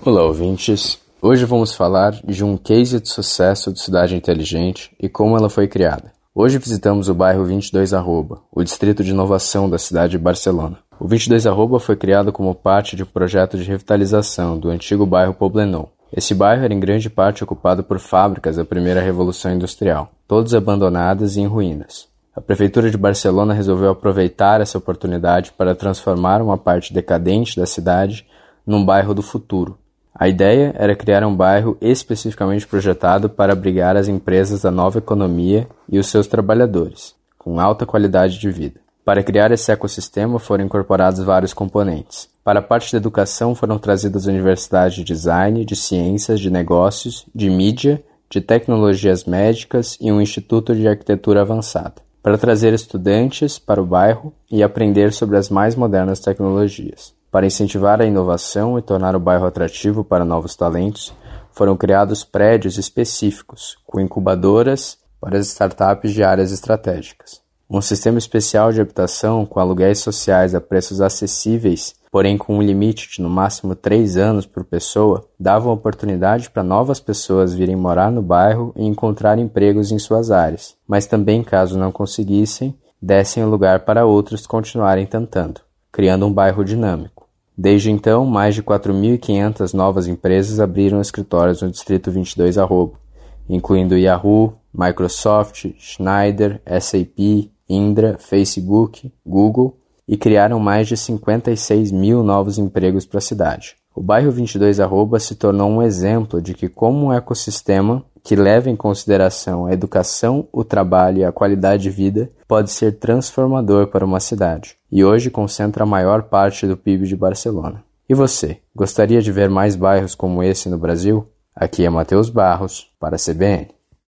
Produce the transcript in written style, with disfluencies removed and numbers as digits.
Olá, ouvintes! Hoje vamos falar de um case de sucesso de cidade inteligente e como ela foi criada. Hoje visitamos o bairro 22 Arroba, o distrito de inovação da cidade de Barcelona. O 22 Arroba foi criado como parte de um projeto de revitalização do antigo bairro Poblenou. Esse bairro era em grande parte ocupado por fábricas da primeira revolução industrial, todas abandonadas e em ruínas. A prefeitura de Barcelona resolveu aproveitar essa oportunidade para transformar uma parte decadente da cidade num bairro do futuro. A ideia era criar um bairro especificamente projetado para abrigar as empresas da nova economia e os seus trabalhadores, com alta qualidade de vida. Para criar esse ecossistema foram incorporados vários componentes. Para a parte da educação foram trazidas universidades de design, de ciências, de negócios, de mídia, de tecnologias médicas e um instituto de arquitetura avançada, para trazer estudantes para o bairro e aprender sobre as mais modernas tecnologias. Para incentivar a inovação e tornar o bairro atrativo para novos talentos, foram criados prédios específicos, com incubadoras para as startups de áreas estratégicas. Um sistema especial de habitação com aluguéis sociais a preços acessíveis, porém com um limite de no máximo 3 anos por pessoa, davam oportunidade para novas pessoas virem morar no bairro e encontrar empregos em suas áreas, mas também, caso não conseguissem, dessem o lugar para outros continuarem tentando, criando um bairro dinâmico. Desde então, mais de 4.500 novas empresas abriram escritórios no Distrito 22 Arroba, incluindo Yahoo, Microsoft, Schneider, SAP, Indra, Facebook, Google, e criaram mais de 56 mil novos empregos para a cidade. O bairro 22 Arroba se tornou um exemplo de que como um ecossistema que leva em consideração a educação, o trabalho e a qualidade de vida pode ser transformador para uma cidade, e hoje concentra a maior parte do PIB de Barcelona. E você, gostaria de ver mais bairros como esse no Brasil? Aqui é Matheus Barros, para a CBN.